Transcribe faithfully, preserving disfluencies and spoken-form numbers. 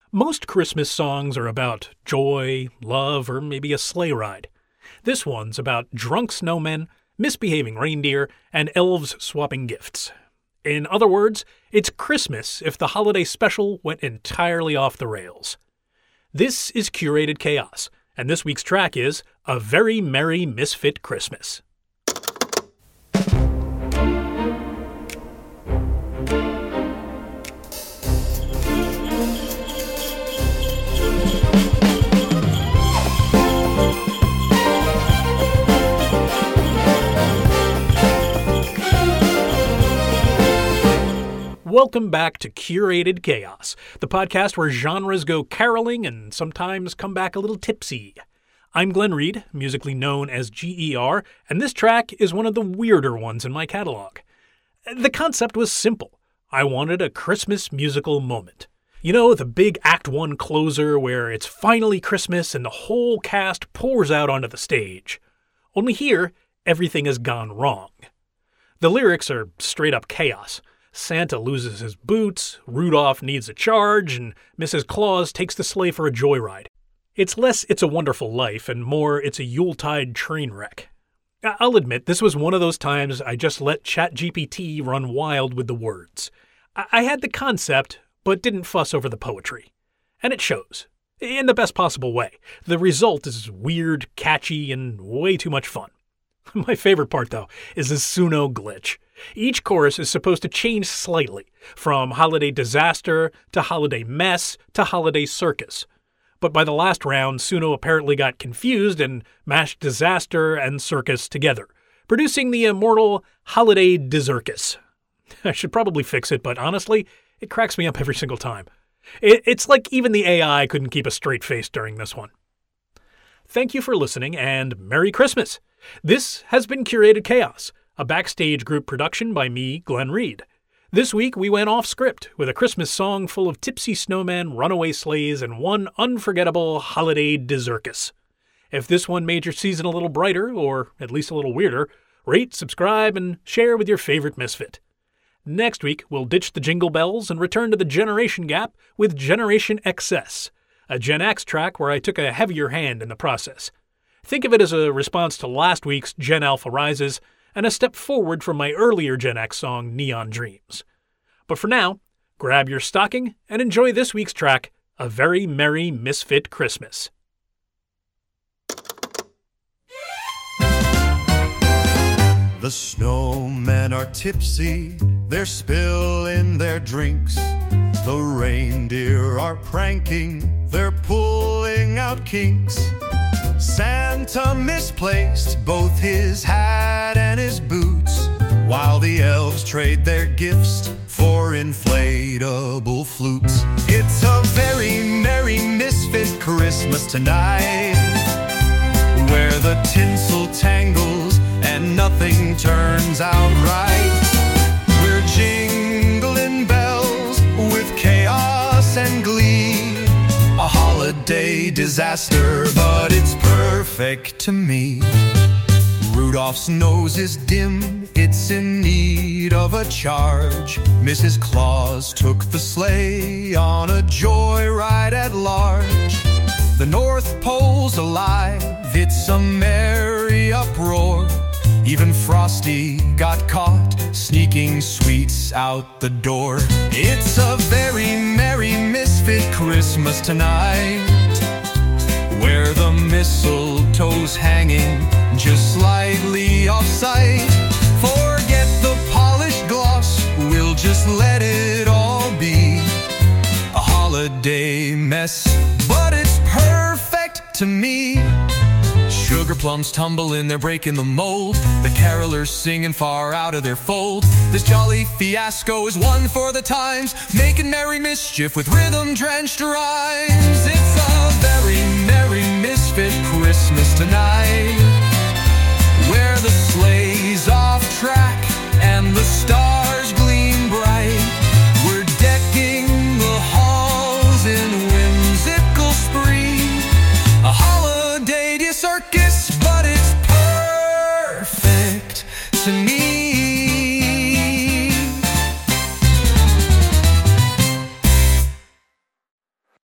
Most Christmas songs are about joy, love, or maybe a sleigh ride. This one's about drunk snowmen, misbehaving reindeer, and elves swapping gifts. In other words, it's Christmas if the holiday special went entirely off the rails. This is Curated Chaos, and this week's track is A Very Merry Misfit Christmas. Welcome back to Curated Chaos, the podcast where genres go caroling and sometimes come back a little tipsy. I'm Glenn Reed, musically known as G E R, and this track is one of the weirder ones in my catalog. The concept was simple. I wanted a Christmas musical moment. You know, the big Act One closer where it's finally Christmas and the whole cast pours out onto the stage. Only here, everything has gone wrong. The lyrics are straight up chaos. Santa loses his boots, Rudolph needs a charge, and Missus Claus takes the sleigh for a joyride. It's less It's a Wonderful Life and more It's a Yuletide train wreck. I'll admit, this was one of those times I just let ChatGPT run wild with the words. I had the concept, but didn't fuss over the poetry. And it shows. In the best possible way. The result is weird, catchy, and way too much fun. My favorite part, though, is the Suno glitch. Each chorus is supposed to change slightly, from holiday disaster to holiday mess to holiday circus. But by the last round, Suno apparently got confused and mashed disaster and circus together, producing the immortal holiday dizircus. I should probably fix it, but honestly, it cracks me up every single time. It's like even the A I couldn't keep a straight face during this one. Thank you for listening, and Merry Christmas! This has been Curated Chaos, a Backstage Group production by me, Glenn Reed. This week we went off script with a Christmas song full of tipsy snowmen, runaway sleighs, and one unforgettable holiday dizircus. If this one made your season a little brighter, or at least a little weirder, rate, subscribe, and share with your favorite misfit. Next week we'll ditch the jingle bells and return to the generation gap with Generation X S, a Gen X track where I took a heavier hand in the process. Think of it as a response to last week's Gen Alpha Rises, and a step forward from my earlier Gen X song, Neon Dreams. But for now, grab your stocking and enjoy this week's track, A Very Merry Misfit Christmas. The snowmen are tipsy, they're spilling their drinks. The reindeer are pranking, they're pulling out kinks. Santa misplaced both his hat and his boots, while the elves trade their gifts for inflatable flutes. It's a very merry misfit Christmas tonight, where the tinsel tangles and nothing turns out right. We're jingling bells with chaos and glee, a holiday disaster, but it's perfect to me. Rudolph's nose is dim, it's in need of a charge. Missus Claus took the sleigh on a joyride at large. The North Pole's alive, it's a merry uproar. Even Frosty got caught sneaking sweets out the door. It's a very merry misfit Christmas tonight, where the mistletoe's hanging just slightly off sight. Forget the polished gloss, we'll just let it all be a holiday mess, but it's perfect to me. Sugar plums tumble in, they're breaking the mold. The carolers singing far out of their fold. This jolly fiasco is one for the times, making merry mischief with rhythm-drenched rhymes. It's a very merry misfit Christmas tonight, where the sleigh's off track and the stars